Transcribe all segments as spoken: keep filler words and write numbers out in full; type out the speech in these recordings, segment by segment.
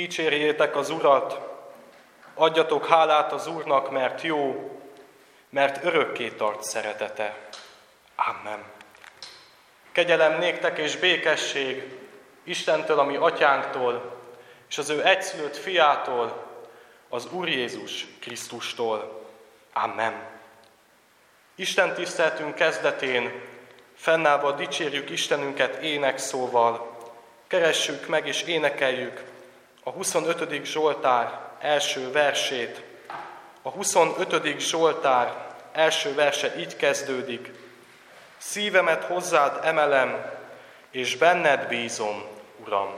Dicsérjétek az Urat, adjatok hálát az Úrnak, mert jó, mert örökké tart szeretete. Amen. Kegyelem néktek és békesség Istentől, a mi atyánktól, és az ő egyszülött fiától, az Úr Jézus Krisztustól. Amen. Isten tiszteltünk kezdetén fennállva dicsérjük Istenünket énekszóval, keressük meg és énekeljük a huszonötödik Zsoltár első versét. A huszonötödik Zsoltár első verse így kezdődik: szívemet hozzád emelem, és benned bízom, Uram.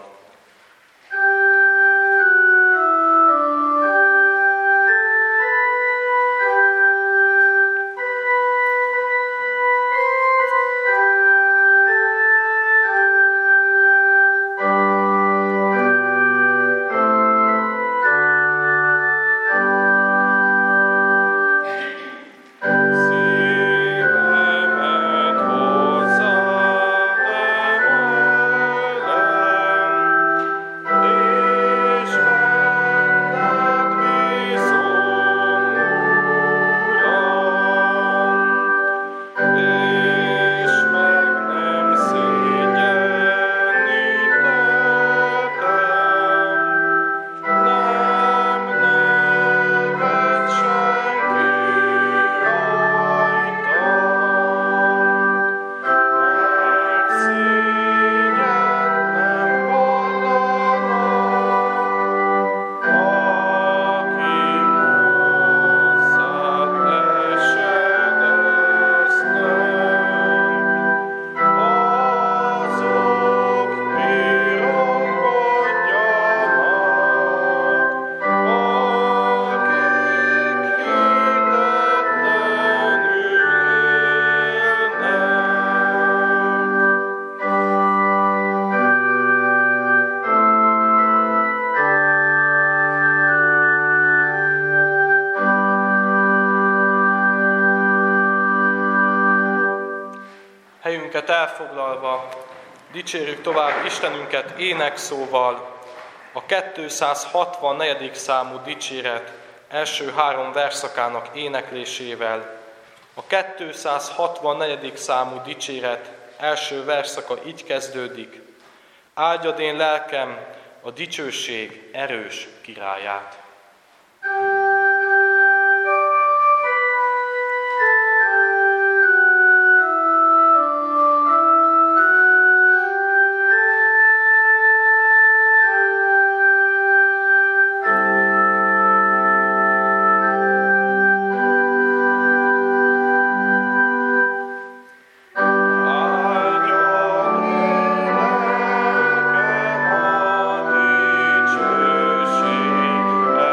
Helyünket elfoglalva, dicsérjük tovább Istenünket énekszóval, a kétszázhatvannegyedik számú dicséret első három verszakának éneklésével. A kétszázhatvannegyedik számú dicséret első verszaka így kezdődik: áldjad én lelkem a dicsőség erős királyát. Dicsőség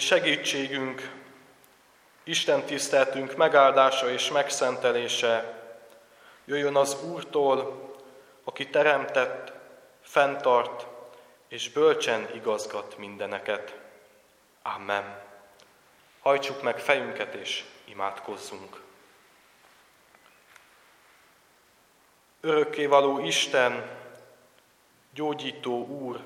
segítségünk, Isten tiszteltünk megáldása és megszentelése jöjjön az Úrtól, aki teremtett, fenntart és bölcsen igazgat mindeneket. Amen. Hajtsuk meg fejünket és imádkozzunk. Örökkévaló Isten, gyógyító Úr,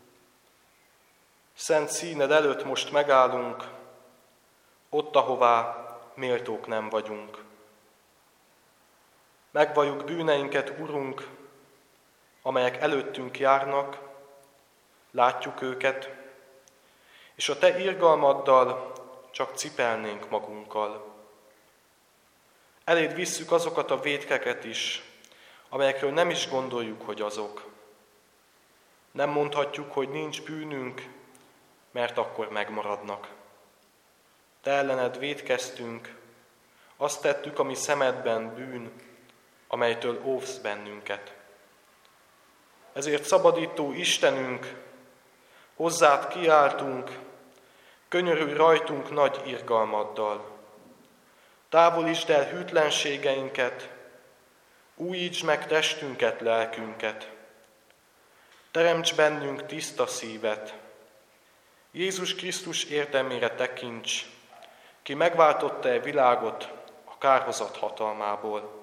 szent színed előtt most megállunk, ott, ahová méltók nem vagyunk. Megvalljuk bűneinket, Urunk, amelyek előttünk járnak, látjuk őket, és a Te irgalmaddal csak cipelnénk magunkkal. Eléd visszük azokat a vétkeket is, amelyekről nem is gondoljuk, hogy azok. Nem mondhatjuk, hogy nincs bűnünk, mert akkor megmaradnak. Te ellened vétkeztünk, azt tettük, ami szemedben bűn, amelytől óvsz bennünket. Ezért szabadító Istenünk, hozzád kiáltunk, könyörülj rajtunk nagy irgalmaddal. Távolítsd el hűtlenségeinket, újítsd meg testünket, lelkünket. Teremts bennünk tiszta szívet. Jézus Krisztus érdemére tekints, ki megváltotta-e világot a kárhozat hatalmából.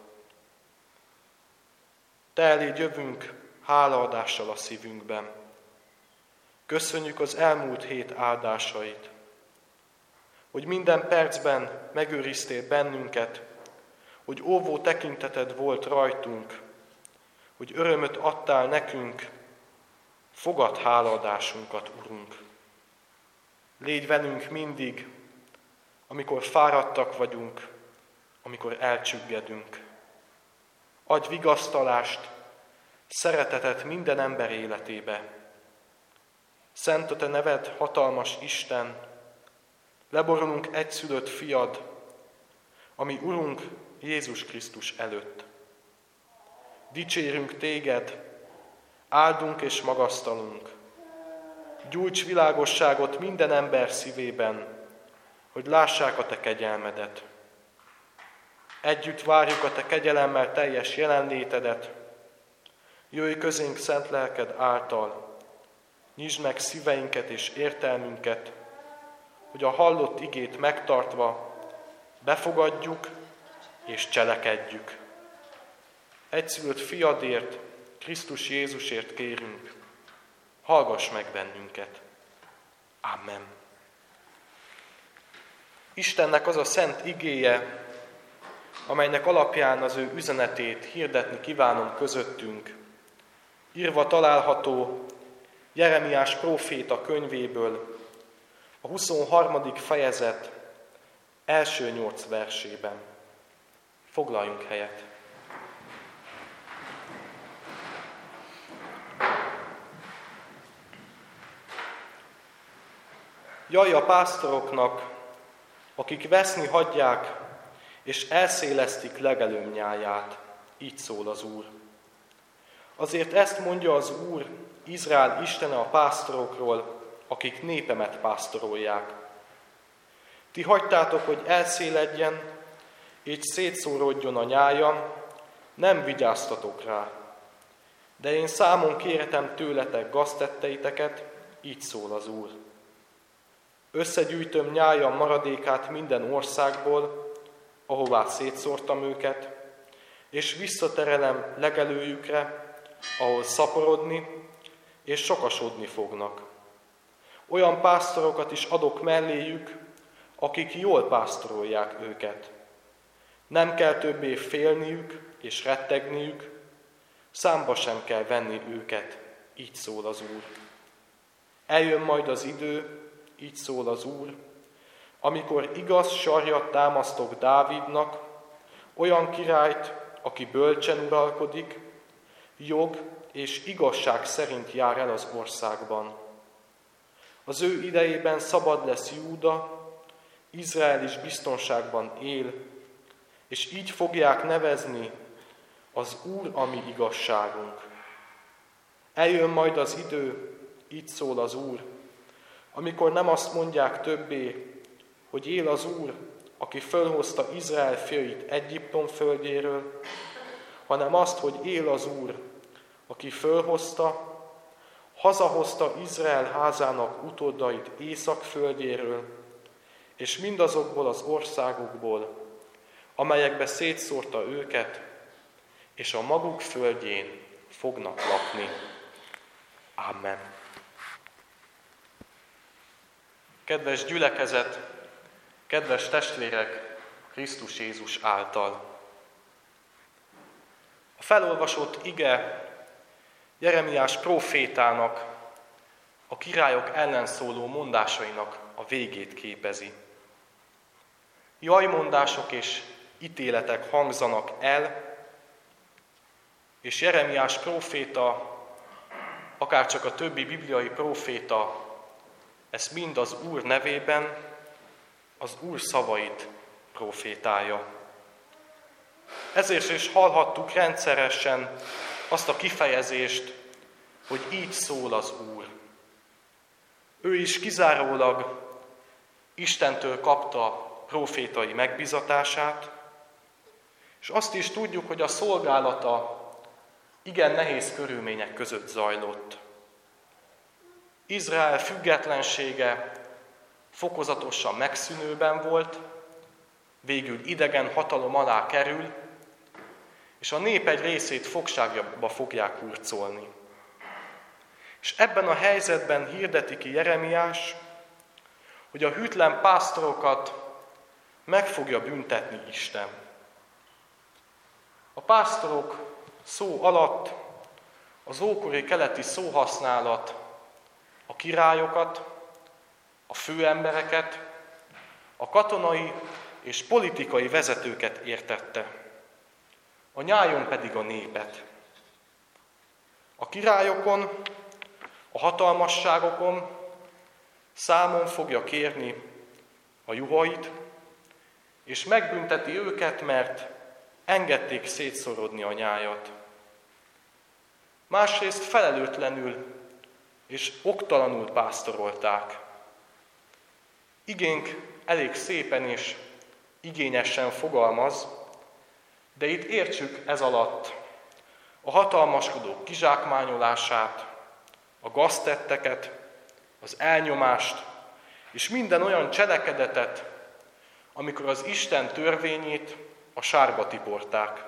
Te eléd jövünk hálaadással a szívünkben. Köszönjük az elmúlt hét áldásait, hogy minden percben megőriztél bennünket, hogy óvó tekinteted volt rajtunk, hogy örömöt adtál nekünk, fogadd hálaadásunkat, Urunk. Légy velünk mindig, amikor fáradtak vagyunk, amikor elcsüggedünk. Adj vigasztalást, szeretetet minden ember életébe. Szent a Te neved, hatalmas Isten, leborulunk egyszülött fiad, ami Urunk Jézus Krisztus előtt. Dicsérünk Téged, áldunk és magasztalunk. Gyújts világosságot minden ember szívében, hogy lássák a Te kegyelmedet. Együtt várjuk a Te kegyelemmel teljes jelenlétedet. Jöjj közénk szent lelked által, nyisd meg szíveinket és értelmünket, hogy a hallott igét megtartva befogadjuk és cselekedjük. Egyszülött fiadért, Krisztus Jézusért kérünk, hallgass meg bennünket. Amen. Istennek az a szent igéje, amelynek alapján az ő üzenetét hirdetni kívánom közöttünk, írva található Jeremiás próféta könyvéből, a huszonharmadik fejezet első nyolc versében. Foglaljunk helyet. Jaj a pásztoroknak, akik veszni hagyják, és elszélesztik legelőm nyáját, így szól az Úr. Azért ezt mondja az Úr, Izrael Istene a pásztorokról, akik népemet pásztorolják. Ti hagytátok, hogy elszéledjen, és szétszóródjon a nyája, nem vigyáztatok rá. De én számon kérhetem tőletek gaztetteiteket, így szól az Úr. Összegyűjtöm nyájam maradékát minden országból, ahová szétszórtam őket, és visszaterelem legelőjükre, ahol szaporodni és sokasodni fognak. Olyan pásztorokat is adok melléjük, akik jól pásztorolják őket. Nem kell többé félniük és rettegniük, számba sem kell venni őket, így szól az Úr. Eljön majd az idő, így szól az Úr, amikor igaz sarjat támasztok Dávidnak, olyan királyt, aki bölcsen uralkodik, jog és igazság szerint jár el az országban. Az ő idejében szabad lesz Júda, Izrael is biztonságban él, és így fogják nevezni az Úr, a mi igazságunk. Eljön majd az idő, így szól az Úr, amikor nem azt mondják többé, hogy él az Úr, aki fölhozta Izrael fiait Egyiptom földjéről, hanem azt, hogy él az Úr, aki fölhozta, hazahozta Izrael házának utódait Észak földjéről, és mindazokból az országokból, amelyekbe szétszórta őket, és a maguk földjén fognak lakni. Amen. Kedves gyülekezet, kedves testvérek, Krisztus Jézus által! A felolvasott ige Jeremiás prófétának, a királyok ellen szóló mondásainak a végét képezi. Jajmondások és ítéletek hangzanak el, és Jeremiás próféta, akárcsak a többi bibliai próféta, ezt mind az Úr nevében, az Úr szavait prófétálja. Ezért is hallhattuk rendszeresen azt a kifejezést, hogy így szól az Úr. Ő is kizárólag Istentől kapta prófétai megbízatását, és azt is tudjuk, hogy a szolgálata igen nehéz körülmények között zajlott. Izrael függetlensége fokozatosan megszűnőben volt, végül idegen hatalom alá kerül, és a nép egy részét fogságba fogják hurcolni. És ebben a helyzetben hirdeti ki Jeremiás, hogy a hűtlen pásztorokat meg fogja büntetni Isten. A pásztorok szó alatt az ókori keleti szóhasználat a királyokat, a főembereket, a katonai és politikai vezetőket értette, a nyájon pedig a népet. A királyokon, a hatalmasságokon számon fogja kérni a juhait, és megbünteti őket, mert engedték szétszorodni a nyájat. Másrészt felelőtlenül és oktalanul pásztorolták. Igénk elég szépen és igényesen fogalmaz, de itt értsük ez alatt a hatalmaskodók kizsákmányolását, a gaztetteket, az elnyomást és minden olyan cselekedetet, amikor az Isten törvényét a sárba tiporták.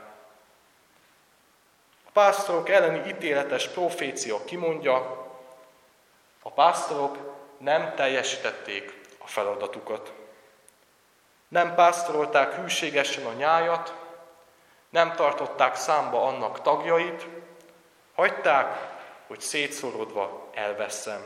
A pásztorok elleni ítéletes profécia kimondja, a pásztorok nem teljesítették a feladatukat. Nem pásztorolták hűségesen a nyájat, nem tartották számba annak tagjait, hagyták, hogy szétszorodva elvesszen.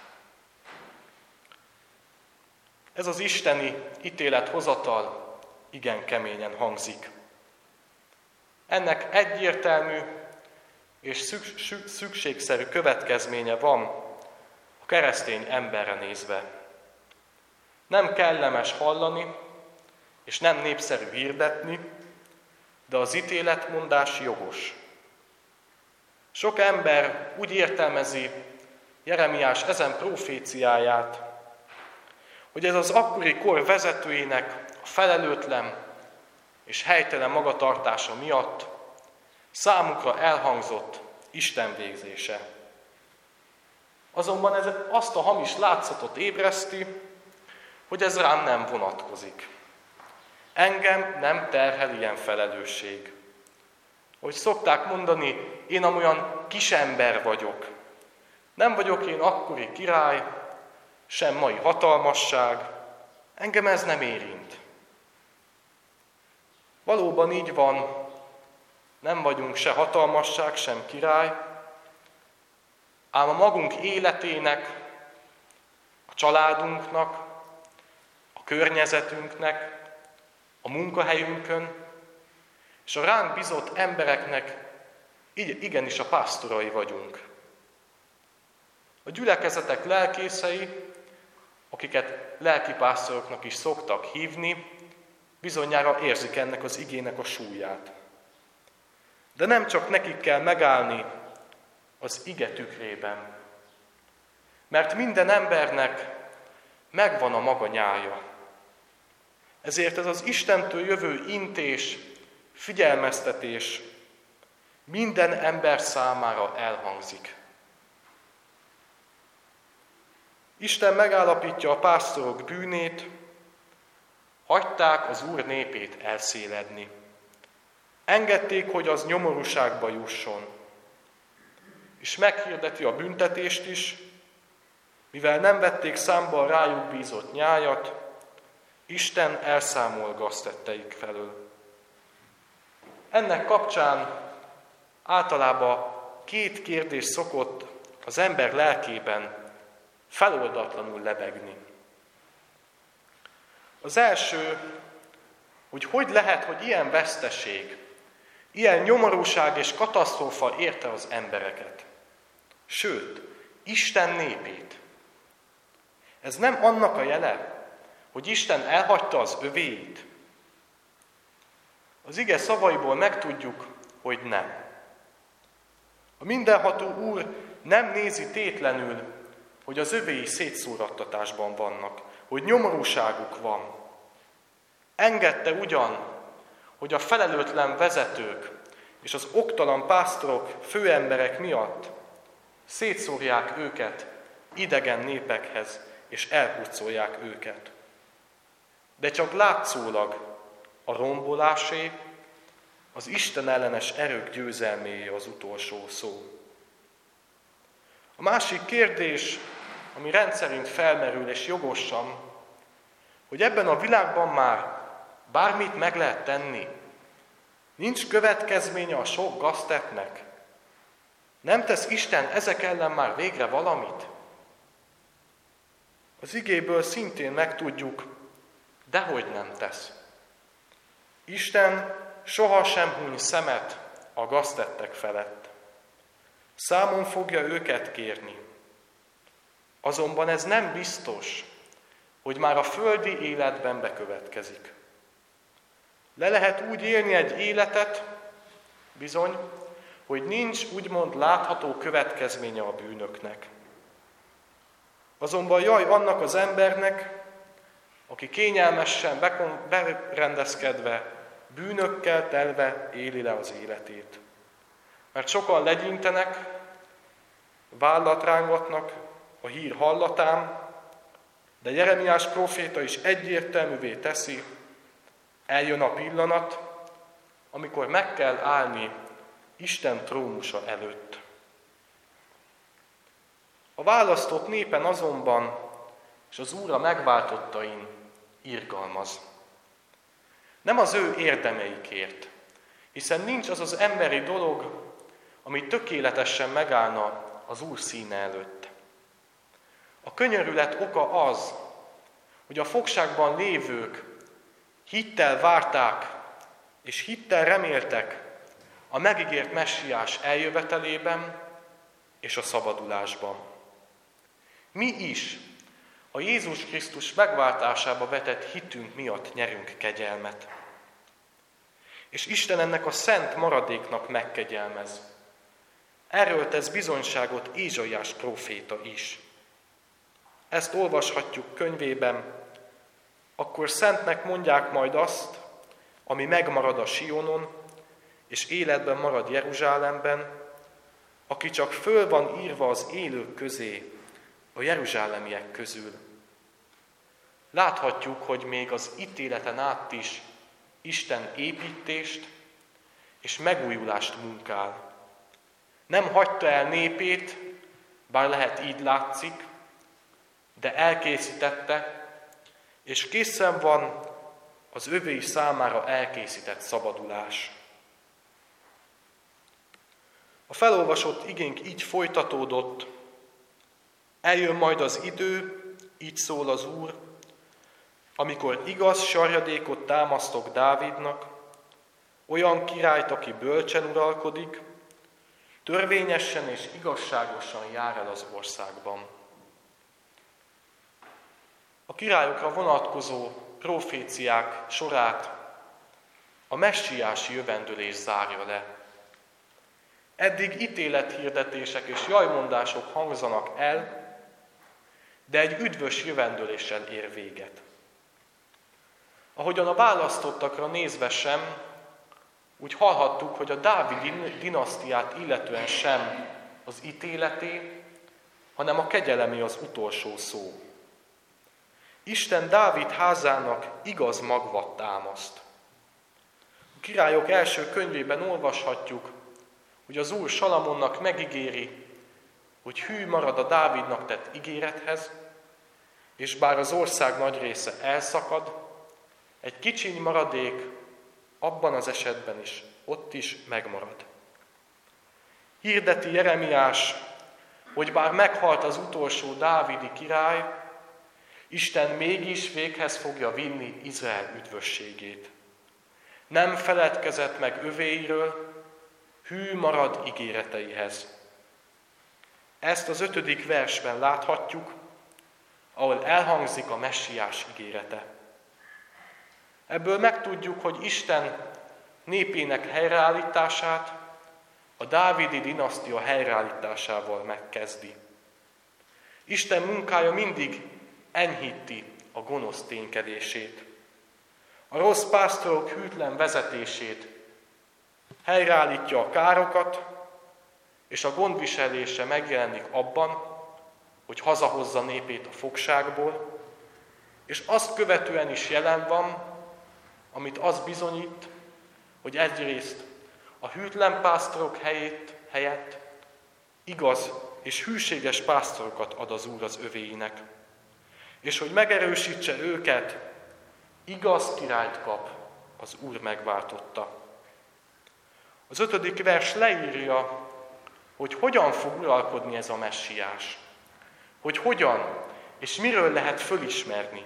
Ez az isteni ítélethozatal igen keményen hangzik. Ennek egyértelmű és szükségszerű következménye van a keresztény emberre nézve. Nem kellemes hallani, és nem népszerű hirdetni, de az ítéletmondás jogos. Sok ember úgy értelmezi Jeremiás ezen proféciáját, hogy ez az akkori kor vezetőinek a felelőtlen és helytelen magatartása miatt számukra elhangzott Isten végzése. Azonban ez azt a hamis látszatot ébreszti, hogy ez rám nem vonatkozik. Engem nem terhel ilyen felelősség. Hogy szokták mondani, én amolyan kisember vagyok. Nem vagyok én akkori király, sem mai hatalmasság, engem ez nem érint. Valóban így van, nem vagyunk se hatalmasság, sem király, ám a magunk életének, a családunknak, a környezetünknek, a munkahelyünkön, és a ránk bizott embereknek igenis a pásztorai vagyunk. A gyülekezetek lelkészei, akiket lelkipásztoroknak is szoktak hívni, bizonyára érzik ennek az igének a súlyát. De nem csak nekik kell megállni az ige tükrében, mert minden embernek megvan a maga nyája. Ezért ez az Istentől jövő intés, figyelmeztetés minden ember számára elhangzik. Isten megállapítja a pásztorok bűnét, hagyták az Úr népét elszéledni. Engedték, hogy az nyomorúságba jusson. És meghirdeti a büntetést is, mivel nem vették számba a rájuk bízott nyájat, Isten elszámol gaztetteik felől. Ennek kapcsán általában két kérdés szokott az ember lelkében feloldatlanul lebegni. Az első, hogy hogy lehet, hogy ilyen veszteség, ilyen nyomorúság és katasztrófa érte az embereket. Sőt, Isten népét. Ez nem annak a jele, hogy Isten elhagyta az övéit. Az ige szavaiból megtudjuk, hogy nem. A mindenható Úr nem nézi tétlenül, hogy az övéi szétszórattatásban vannak, hogy nyomorúságuk van. Engedte ugyan, hogy a felelőtlen vezetők és az oktalan pásztorok, főemberek miatt szétszórják őket idegen népekhez, és elhurcolják őket. De csak látszólag a rombolásé, az Isten ellenes erők győzelméje az utolsó szó. A másik kérdés, ami rendszerint felmerül és jogosan, hogy ebben a világban már bármit meg lehet tenni. Nincs következménye a sok gaztettnek. Nem tesz Isten ezek ellen már végre valamit? Az igéből szintén megtudjuk, dehogy nem tesz. Isten sohasem huny szemet a gaztettek felett. Számon fogja őket kérni. Azonban ez nem biztos, hogy már a földi életben bekövetkezik. Le lehet úgy élni egy életet, bizony, hogy nincs úgymond látható következménye a bűnöknek. Azonban jaj annak az embernek, aki kényelmesen berendezkedve, bűnökkel telve éli le az életét. Mert sokan legyintenek, vállat rángatnak a hír hallatán, de Jeremiás próféta is egyértelművé teszi, eljön a pillanat, amikor meg kell állni Isten trónusa előtt. A választott népen azonban, és az Úr a megváltottain irgalmaz. Nem az ő érdemeikért, hiszen nincs az az emberi dolog, ami tökéletesen megállna az Úr színe előtt. A könyörület oka az, hogy a fogságban lévők hittel várták és hittel reméltek a megígért messiás eljövetelében és a szabadulásban. Mi is a Jézus Krisztus megváltásába vetett hitünk miatt nyerünk kegyelmet. És Isten ennek a szent maradéknak megkegyelmez. Erről tesz bizonyságot Ézsaiás próféta is. Ezt olvashatjuk könyvében, akkor szentnek mondják majd azt, ami megmarad a Sionon, és életben marad Jeruzsálemben, aki csak föl van írva az élők közé, a jeruzsálemiek közül. Láthatjuk, hogy még az ítéleten át is Isten építést és megújulást munkál. Nem hagyta el népét, bár lehet így látszik, de elkészítette, és készen van az övéi számára elkészített szabadulás. A felolvasott igénk így folytatódott, eljön majd az idő, így szól az Úr, amikor igaz sarjadékot támasztok Dávidnak, olyan királyt, aki bölcsen uralkodik, törvényesen és igazságosan jár el az országban. A királyokra vonatkozó proféciák sorát a messiási jövendőlés zárja le. Eddig ítélethirdetések és jajmondások hangzanak el, de egy üdvös jövendőléssel ér véget. Ahogyan a választottakra nézve sem, úgy hallhattuk, hogy a Dávid dinasztiát illetően sem az ítéleté, hanem a kegyelemé az utolsó szó. Isten Dávid házának igaz magvat támaszt. A Királyok első könyvében olvashatjuk, hogy az Úr Salamonnak megígéri, hogy hű marad a Dávidnak tett ígérethez, és bár az ország nagy része elszakad, egy kicsiny maradék abban az esetben is, ott is megmarad. Hirdeti Jeremiás, hogy bár meghalt az utolsó dávidi király, Isten mégis véghez fogja vinni Izrael üdvösségét. Nem feledkezett meg övéiről, hű marad ígéreteihez. Ezt az ötödik versben láthatjuk, ahol elhangzik a messiás ígérete. Ebből megtudjuk, hogy Isten népének helyreállítását a dávidi dinasztia helyreállításával megkezdi. Isten munkája mindig enyhíti a gonosz ténykedését. A rossz pásztorok hűtlen vezetését helyreállítja a károkat, és a gondviselése megjelenik abban, hogy hazahozza népét a fogságból, és azt követően is jelen van, amit az bizonyít, hogy egyrészt a hűtlen pásztorok helyét, helyett igaz és hűséges pásztorokat ad az Úr az övéinek, és hogy megerősítse őket, igaz királyt kap az Úr megváltotta. Az ötödik vers leírja, hogy hogyan fog uralkodni ez a messiás, hogy hogyan és miről lehet fölismerni.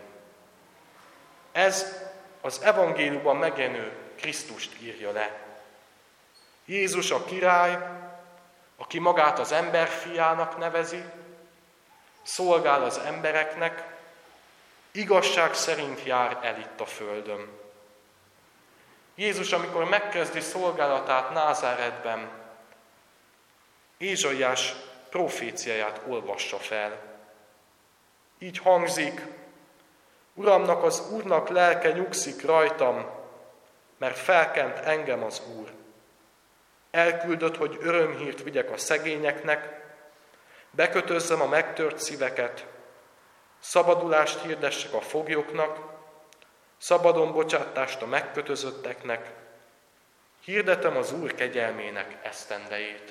Ez az evangéliumban megjelenő Krisztust írja le. Jézus a király, aki magát az emberfiának nevezi, szolgál az embereknek, igazság szerint jár el itt a földön. Jézus, amikor megkezdi szolgálatát Názáretben, Ézsaiás proféciáját olvassa fel. Így hangzik: Uramnak, az Úrnak lelke nyugszik rajtam, mert felkent engem az Úr. Elküldött, hogy örömhírt vigyek a szegényeknek, bekötözzem a megtört szíveket, szabadulást hirdessek a foglyoknak, szabadon bocsátást a megkötözötteknek, hirdetem az Úr kegyelmének esztendejét.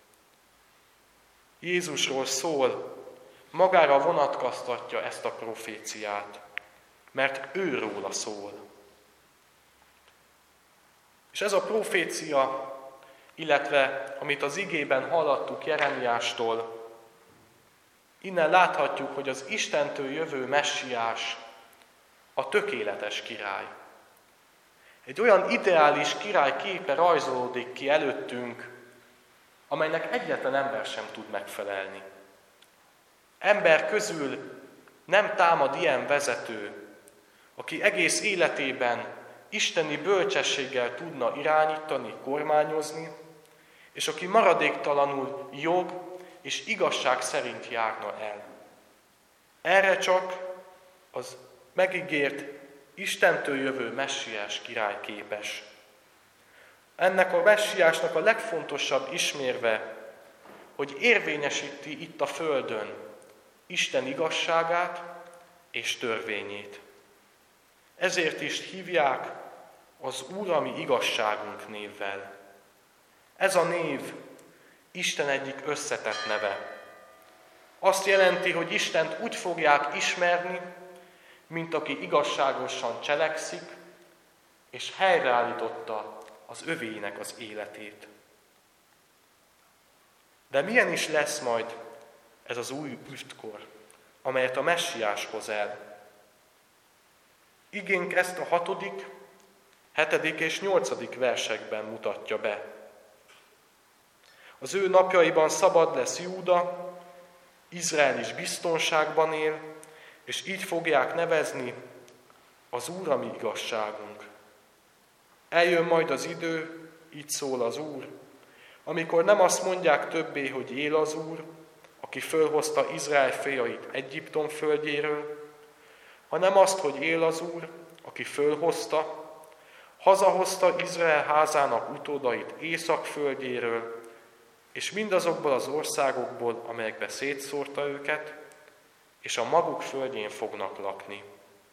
Jézusról szól, magára vonatkoztatja ezt a proféciát, mert ő róla szól. És ez a profécia, illetve amit az igében hallottuk Jeremiástól, innen láthatjuk, hogy az Istentől jövő messiás a tökéletes király. Egy olyan ideális király képe rajzolódik ki előttünk, amelynek egyetlen ember sem tud megfelelni. Ember közül nem támad ilyen vezető, aki egész életében isteni bölcsességgel tudna irányítani, kormányozni, és aki maradéktalanul jog és igazság szerint járna el. Erre csak az megígért, Istentől jövő messiás király képes. Ennek a messiásnak a legfontosabb ismérve, hogy érvényesíti itt a földön Isten igazságát és törvényét. Ezért is hívják az Úr a mi igazságunk névvel. Ez a név Isten egyik összetett neve. Azt jelenti, hogy Istent úgy fogják ismerni, mint aki igazságosan cselekszik, és helyreállította az övéinek az életét. De milyen is lesz majd ez az új üstkor, amelyet a messiás hoz el? Igénk ezt a hatodik, hetedik és nyolcadik versekben mutatja be. Az ő napjaiban szabad lesz Júda, Izrael is biztonságban él, és így fogják nevezni: az Úr a mi igazságunk. Eljön majd az idő, így szól az Úr, amikor nem azt mondják többé, hogy él az Úr, aki fölhozta Izrael fiait Egyiptom földjéről, hanem azt, hogy él az Úr, aki fölhozta, hazahozta Izrael házának utódait Észak földjéről, és mindazokból az országokból, amelyekbe szétszórta őket, és a maguk földjén fognak lakni.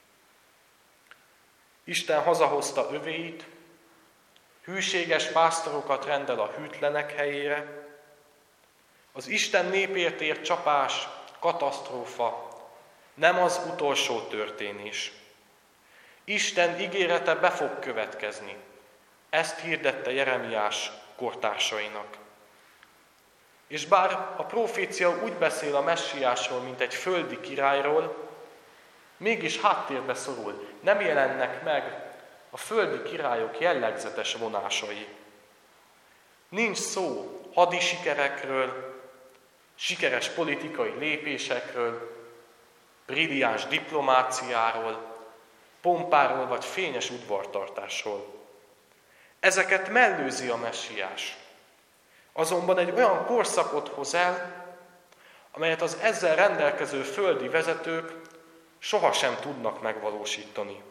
Isten hazahozta övéit, hűséges pásztorokat rendel a hűtlenek helyére. Az Isten népért ért csapás, katasztrófa, nem az utolsó történés. Isten ígérete be fog következni. Ezt hirdette Jeremiás kortársainak. És bár a profécia úgy beszél a messiásról, mint egy földi királyról, mégis háttérbe szorul. Nem jelennek meg a földi királyok jellegzetes vonásai. Nincs szó hadi sikerekről, sikeres politikai lépésekről, brilliáns diplomáciáról, pompáról vagy fényes udvartartásról. Ezeket mellőzi a messiás. Azonban egy olyan korszakot hoz el, amelyet az ezzel rendelkező földi vezetők sohasem tudnak megvalósítani.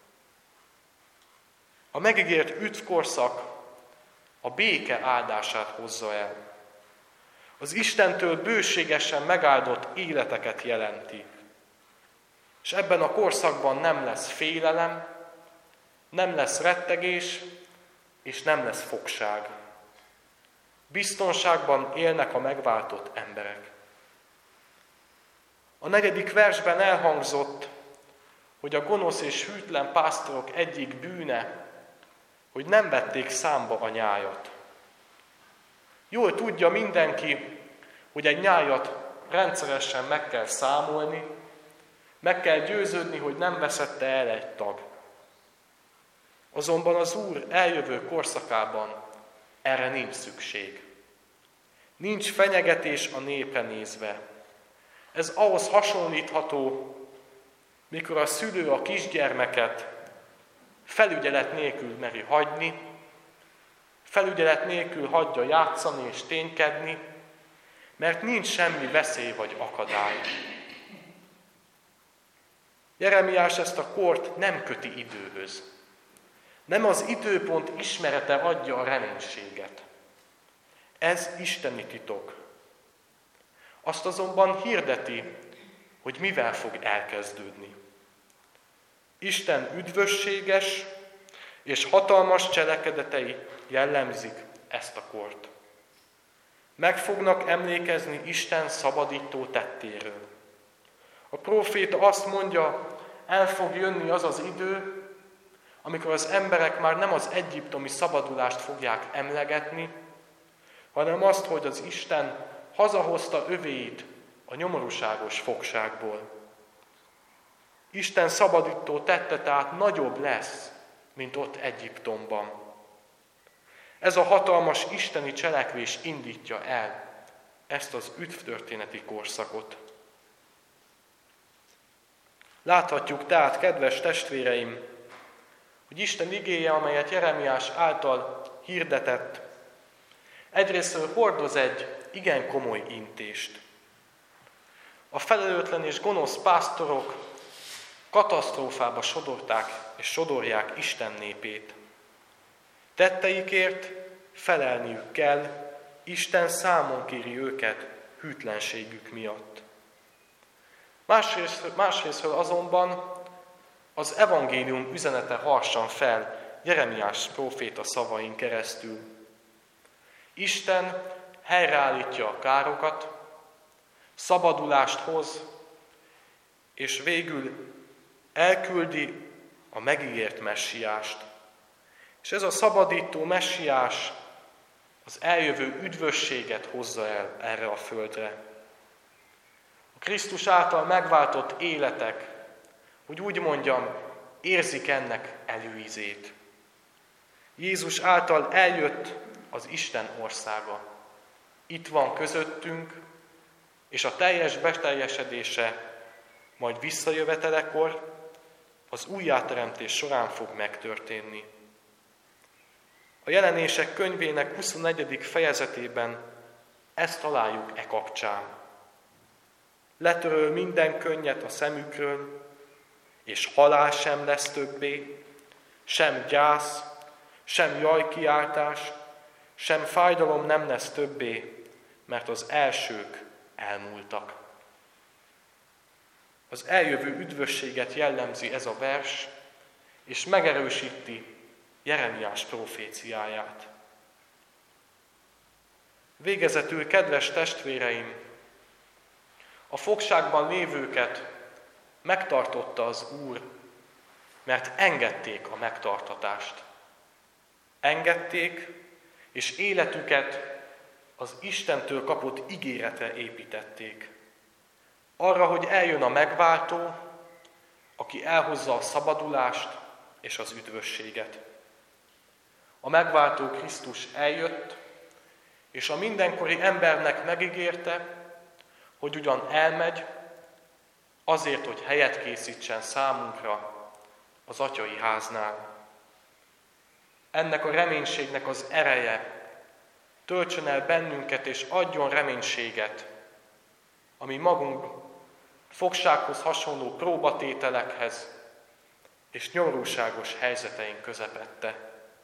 A megígért üdvkorszak a béke áldását hozza el. Az Istentől bőségesen megáldott életeket jelenti. És ebben a korszakban nem lesz félelem, nem lesz rettegés, és nem lesz fogság. Biztonságban élnek a megváltott emberek. A negyedik versben elhangzott, hogy a gonosz és hűtlen pásztorok egyik bűne, hogy nem vették számba a nyájat. Jól tudja mindenki, hogy egy nyájat rendszeresen meg kell számolni, meg kell győződni, hogy nem veszette el egy tag. Azonban az Úr eljövő korszakában erre nincs szükség. Nincs fenyegetés a népre nézve. Ez ahhoz hasonlítható, mikor a szülő a kisgyermeket felügyelet nélkül meri hagyni, felügyelet nélkül hagyja játszani és ténykedni, mert nincs semmi veszély vagy akadály. Jeremiás ezt a kort nem köti időhöz. Nem az időpont ismerete adja a reménységet. Ez isteni titok. Azt azonban hirdeti, hogy mivel fog elkezdődni. Isten üdvösséges és hatalmas cselekedetei jellemzik ezt a kort. Meg fognak emlékezni Isten szabadító tettéről. A próféta azt mondja, el fog jönni az az idő, amikor az emberek már nem az egyiptomi szabadulást fogják emlegetni, hanem azt, hogy az Isten hazahozta övéit a nyomorúságos fogságból. Isten szabadító tette tehát nagyobb lesz, mint ott Egyiptomban. Ez a hatalmas isteni cselekvés indítja el ezt az üdvtörténeti korszakot. Láthatjuk tehát, kedves testvéreim, hogy Isten igéje, amelyet Jeremiás által hirdetett, egyrésztről hordoz egy igen komoly intést. A felelőtlen és gonosz pásztorok katasztrófába sodorták és sodorják Isten népét. Tetteikért felelniük kell, Isten számon kéri őket hűtlenségük miatt. Másrészt, másrésztről azonban az evangélium üzenete harsan fel Jeremiás próféta szavain keresztül. Isten helyreállítja a károkat, szabadulást hoz, és végül elküldi a megígért messiást. És ez a szabadító messiás az eljövő üdvösséget hozza el erre a földre. A Krisztus által megváltott életek, hogy úgy mondjam, érzik ennek előízét. Jézus által eljött az Isten országa. Itt van közöttünk, és a teljes beteljesedése majd visszajövetelekor, az újjáteremtés során fog megtörténni. A Jelenések könyvének huszonnegyedik fejezetében ezt találjuk e kapcsán. letöröl minden könnyet a szemükről, és halál sem lesz többé, sem gyász, sem jajkiáltás, sem fájdalom nem lesz többé, mert az elsők elmúltak. Az eljövő üdvösséget jellemzi ez a vers, és megerősíti Jeremiás proféciáját. Végezetül, kedves testvéreim, a fogságban lévőket megtartotta az Úr, mert engedték a megtartatást. Engedték, és életüket az Istentől kapott ígéretre építették. Arra, hogy eljön a megváltó, aki elhozza a szabadulást és az üdvösséget. A megváltó Krisztus eljött, és a mindenkori embernek megígérte, hogy ugyan elmegy, azért, hogy helyet készítsen számunkra az atyai háznál. Ennek a reménységnek az ereje töltsön el bennünket, és adjon reménységet, ami magunk fogsághoz hasonló próbatételekhez és nyomorúságos helyzeteink közepette.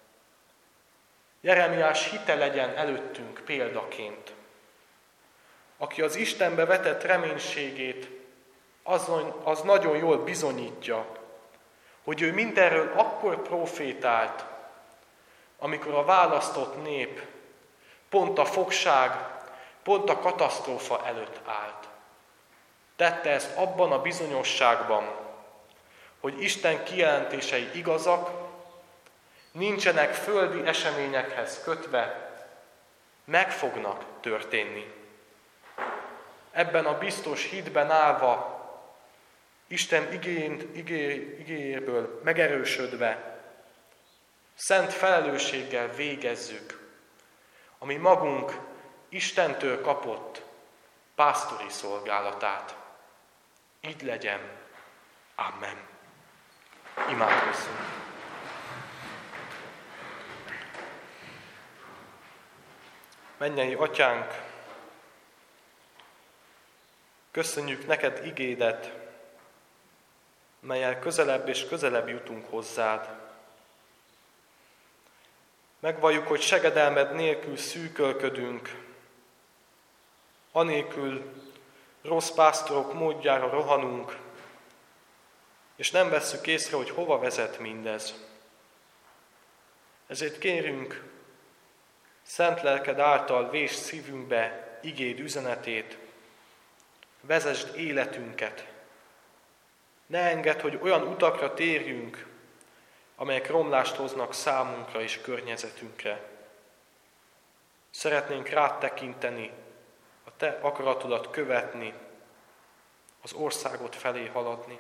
Jeremiás hite legyen előttünk példaként, aki az Istenbe vetett reménységét azon, az nagyon jól bizonyítja, hogy ő mindenről akkor profétált, amikor a választott nép pont a fogság, pont a katasztrófa előtt állt. Tette ezt abban a bizonyosságban, hogy Isten kijelentései igazak, nincsenek földi eseményekhez kötve, meg fognak történni. Ebben a biztos hitben állva, Isten igéjéből megerősödve, szent felelősséggel végezzük, ami magunk Istentől kapott pásztori szolgálatát. Így legyen. Amen. Imádkozzunk. Mennyei Atyánk, köszönjük neked igédet, mellyel közelebb és közelebb jutunk hozzád. Megvalljuk, hogy segedelmed nélkül szűkölködünk, anélkül rossz pásztorok módjára rohanunk, és nem vesszük észre, hogy hova vezet mindez. Ezért kérünk, szent lelked által vésd szívünkbe igéd üzenetét, vezesd életünket. Ne engedd, hogy olyan utakra térjünk, amelyek romlást hoznak számunkra és környezetünkre. Szeretnénk rád tekinteni, a te akaratodat követni, az országot felé haladni.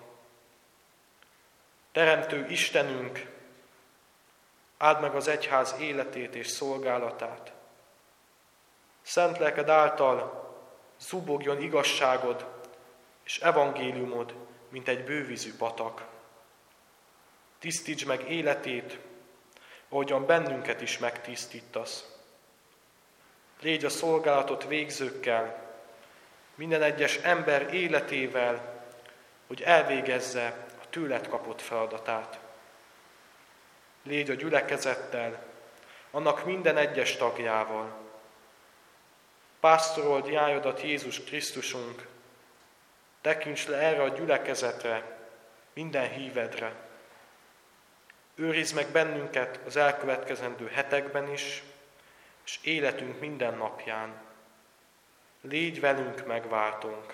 Teremtő Istenünk, áld meg az egyház életét és szolgálatát. Szent lelked által zubogjon igazságod és evangéliumod, mint egy bővízű patak. Tisztíts meg életét, ahogyan bennünket is megtisztítasz. Légy a szolgálatot végzőkkel, minden egyes ember életével, hogy elvégezze a tőled kapott feladatát. Légy a gyülekezettel, annak minden egyes tagjával. Pásztorold nyájadat Jézus Krisztusunk, tekints le erre a gyülekezetre, minden hívedre. Őrizd meg bennünket az elkövetkezendő hetekben is, és életünk minden napján. Légy velünk megváltónk.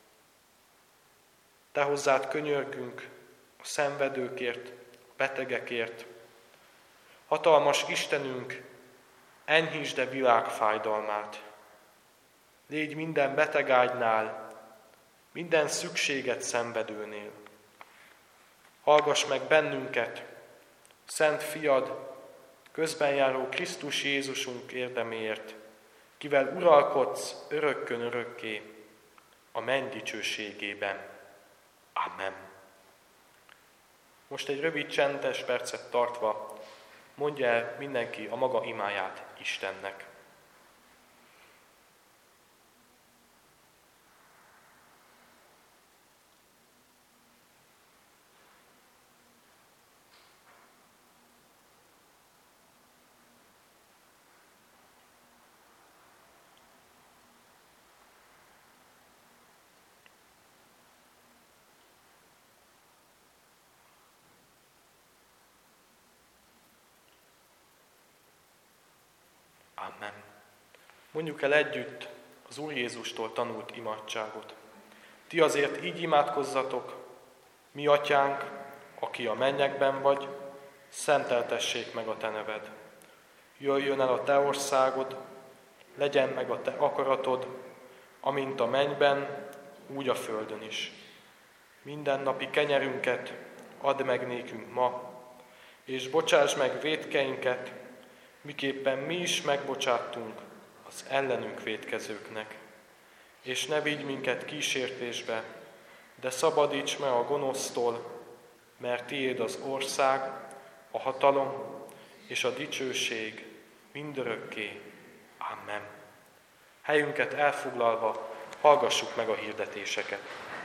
Te hozzád könyörgünk a szenvedőkért, a betegekért. Hatalmas Istenünk, enyhítsd a világ fájdalmát. Légy minden betegágynál, minden szükséget szenvedőnél. Hallgass meg bennünket, Szent Fiad, közbenjáró Krisztus Jézusunk érdeméért, kivel uralkodsz örökkön örökké a menny dicsőségében. Amen. Most egy rövid csendes percet tartva mondja el mindenki a maga imáját Istennek. Mondjuk el együtt az Úr Jézustól tanult imádságot. Ti azért így imádkozzatok: mi atyánk, aki a mennyekben vagy, szenteltessék meg a te neved. Jöjjön el a te országod, legyen meg a te akaratod, amint a mennyben, úgy a földön is. Mindennapi kenyerünket add meg nékünk ma, és bocsáss meg vétkeinket, miképpen mi is megbocsáttunk az ellenünk vétkezőknek. És ne vigy minket kísértésbe, de szabadíts meg a gonosztól, mert tiéd az ország, a hatalom és a dicsőség mindörökké. Amen. Helyünket elfoglalva hallgassuk meg a hirdetéseket.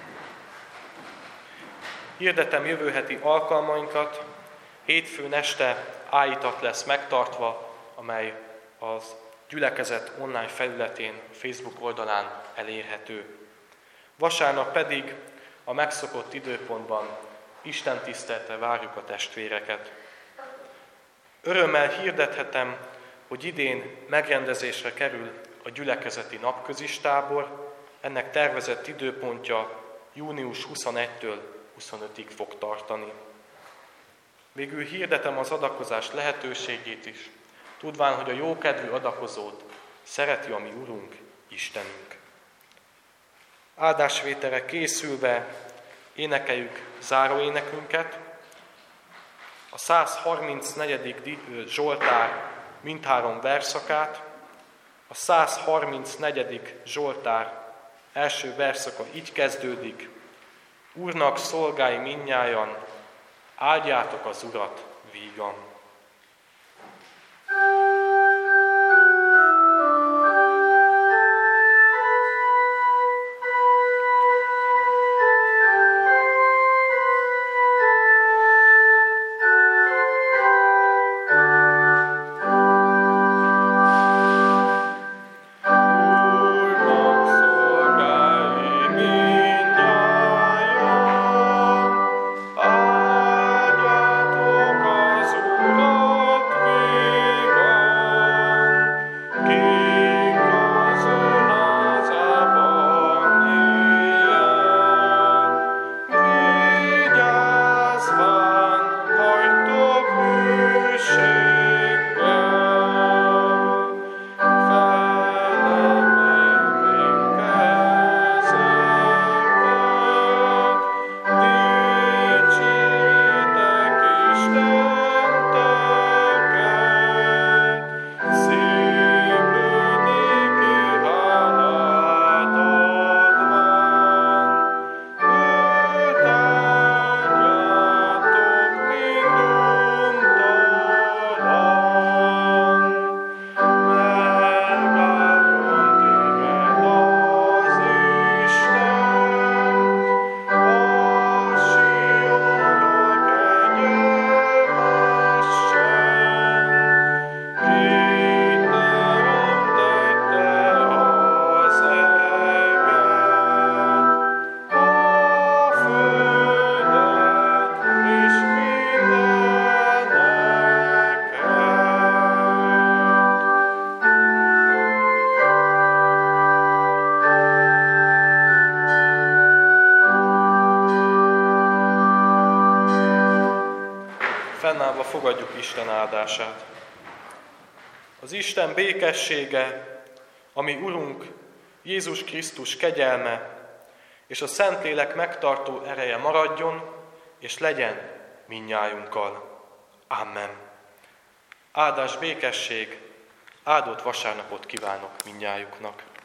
Hirdetem jövő heti alkalmainkat. Hétfőn este ájítat lesz megtartva, amely az gyülekezet online felületén, Facebook oldalán elérhető. Vasárnap pedig a megszokott időpontban Isten tiszteletre várjuk a testvéreket. Örömmel hirdethetem, hogy idén megrendezésre kerül a gyülekezeti napközistábor. Ennek tervezett időpontja június huszonegyedikétől huszonötödikéig fog tartani. Végül hirdetem az adakozás lehetőségét is, tudván, hogy a jókedvű adakozót szereti a mi Urunk, Istenünk. Áldásvételre készülve énekeljük záróénekünket. A százharmincnegyedik Zsoltár mindhárom verszakát. A százharmincnegyedik Zsoltár első verszaka így kezdődik: Úrnak szolgái mindnyájan, áldjátok az Urat vígan. Fennállva fogadjuk Isten áldását. Az Isten békessége, ami Urunk Jézus Krisztus kegyelme és a Szentlélek megtartó ereje maradjon és legyen mindnyájunkkal. Amen. Áldás, békesség, áldott vasárnapot kívánok mindnyájuknak.